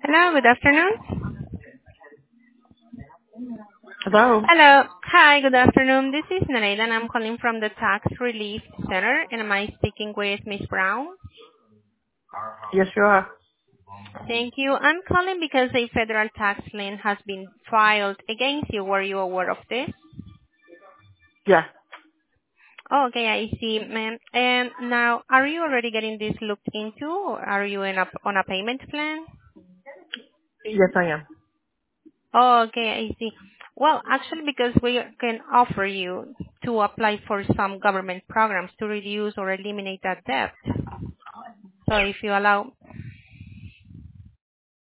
Hello, good afternoon. Hello. Hello. Hi, good afternoon. This is Nereida, and I'm calling from the Tax Relief Center. And am I speaking with Miss Brown? Yes, you are. Thank you. I'm calling because a federal tax lien has been filed against you. Were you aware of this? Yeah. Oh, okay, I see, ma'am. And now, are you already getting this looked into, or are you on a payment plan? Yes, I am. Oh, okay, I see. Well, actually, because we can offer you to apply for some government programs to reduce or eliminate that debt. So if you allow